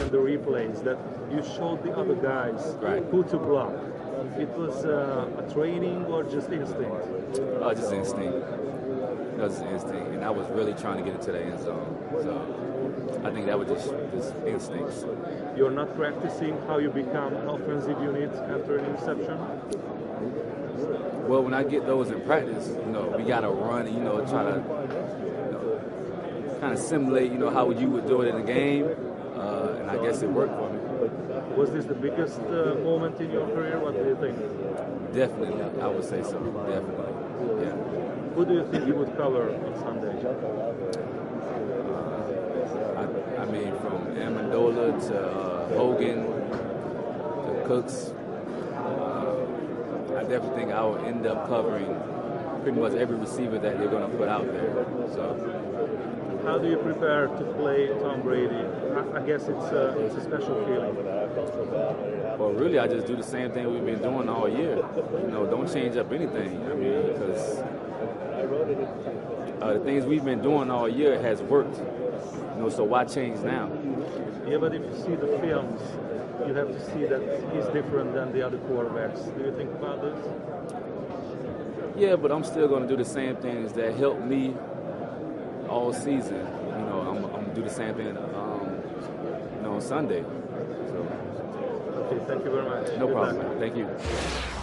the replays that you showed the other guys Right. who to block. It was a training or just instinct? Just instinct. That was instinct, and I was really trying to get into the end zone. So I think that was just instincts. You're not practicing how you become offensive unit after an interception? Well, when I get those in practice, we got to run and, try to kind of simulate, how you would do it in a game. And I guess it worked for me. Was this the biggest moment in your career? What do you think? Definitely, I would say so. Definitely, yeah. Who do you think you would cover on Sunday? I mean, from Amendola to Hogan to Cooks, I definitely think I will end up covering pretty much every receiver that they're going to put out there. So, how do you prepare to play Tom Brady? I guess it's a special feeling. Well, really, I just do the same thing we've been doing all year. Don't change up anything. I mean, because the things we've been doing all year has worked. So why change now? Yeah, but if you see the films, you have to see that he's different than the other quarterbacks. Do you think about this? Yeah, but I'm still going to do the same things that helped me all season. I'm going to do the same thing on Sunday. So. Okay, thank you very much. No problem. Thank you.